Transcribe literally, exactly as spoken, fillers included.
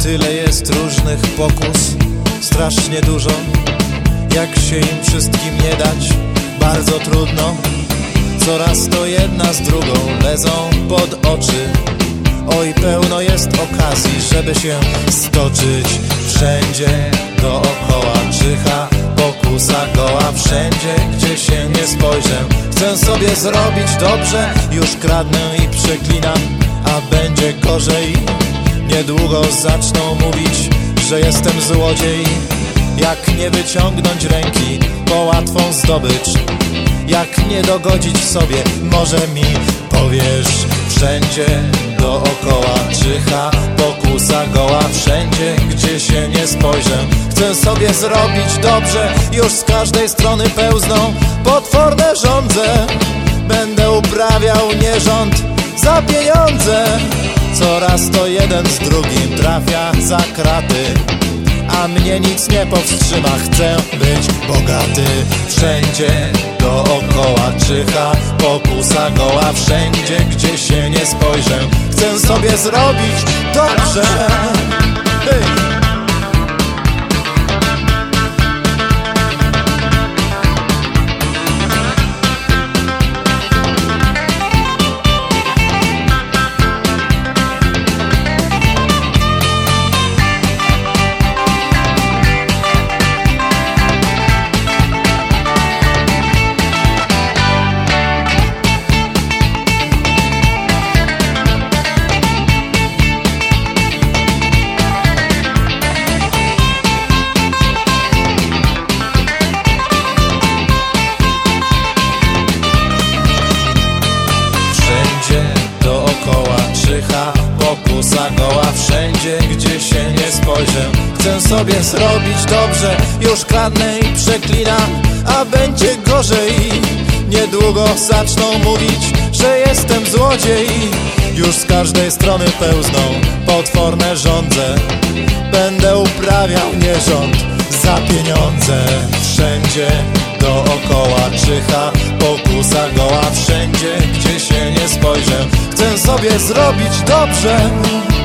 Tyle jest różnych pokus, strasznie dużo. Jak się im wszystkim nie dać, bardzo trudno. Coraz to jedna z drugą lezą pod oczy. Oj, pełno jest okazji, żeby się stoczyć. Wszędzie dookoła czyha pokusa goła. Wszędzie, gdzie się nie spojrzę, chcę sobie zrobić dobrze. Już kradnę i przeklinam, a będzie gorzej. Niedługo zaczną mówić, że jestem złodziej. Jak nie wyciągnąć ręki po łatwą zdobycz, jak nie dogodzić sobie, może mi powiesz. Wszędzie dookoła czyha pokusa goła. Wszędzie, gdzie się nie spojrzę, chcę sobie zrobić dobrze. Już z każdej strony pełzną potworne żądze. Będę uprawiał nierząd za pieniądze. Coraz to jeden z drugim trafia za kraty, a mnie nic nie powstrzyma, chcę być bogaty. Wszędzie dookoła czyha pokusa goła. Wszędzie, gdzie się nie spojrzę, chcę sobie zrobić dobrze. Hey. Pokusa goła. Wszędzie, gdzie się nie spojrzę, chcę sobie zrobić dobrze. Już kradnę i przeklinam, a będzie gorzej. Niedługo zaczną mówić, że jestem złodziej. Już z każdej strony pełzną potworne żądze. Będę uprawiał nierząd za pieniądze. Wszędzie dookoła czyha pokusa goła. Wszędzie, gdzie się nie spojrzę, chcę sobie zrobić dobrze.